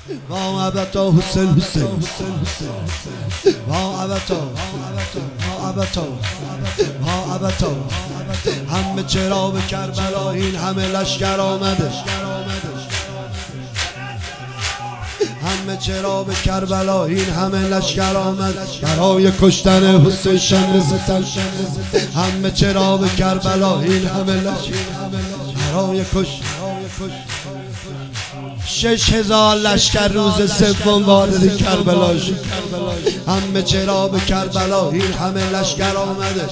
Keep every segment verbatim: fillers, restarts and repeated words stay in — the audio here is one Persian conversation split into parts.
وا ابتا حسین حسین وا ابتا وا ابتا وا ابتا همه چرا به کربلا این همه لشکر آمده، همه چرا به کربلا این همه لشکر آمد برای کشتن حسین شمر ستم، همه چرا به کربلا این همه لشکر برای کشتن شش هزار لشکر روز سوم وارد کربلا شد، همه چرا به کربلا این همه لشکر آمده.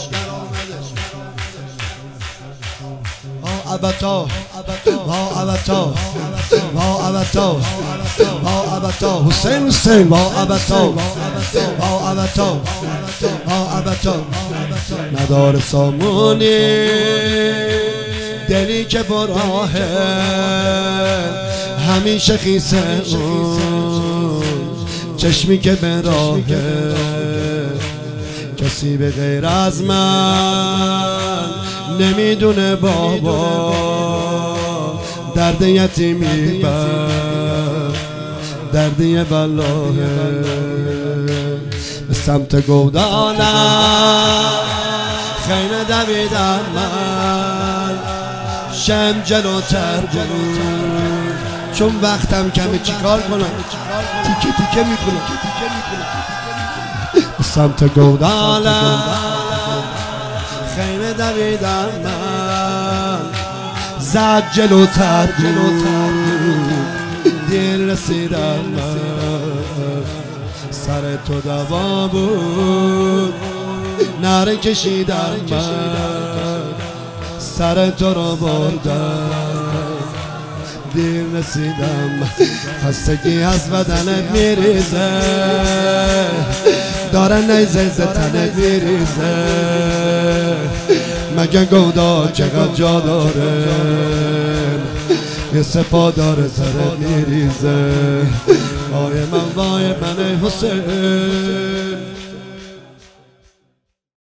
وا ابتا وا ابتا وا ابتا وا ابتا حسین حسین وا ابتا وا ابتا وا ابتا نداره سامونی دلی که براهه همیشه خیسه اون چشمی که به راهه کسی به غیر از من نمیدونه بابا درد یتیمی بر دردی بلاهه به سمت گودانم خیمه دویدن من شم جلوتر بود چون وقتم کمه چیکار کنم تیکه تیکه میکنم به سمت گودانم خیمه دویدم من زد جلوتر بود دیر رسیدم من سر تو دوا بود نره کشیدم من سر تو رو بردم دیر رسیدم خستگی از بدنت میریزه داره نیزه ز تنت میریزه مگه گودا چقدر جا داره یه سپا داره سرت میریزه وای من وای من حسین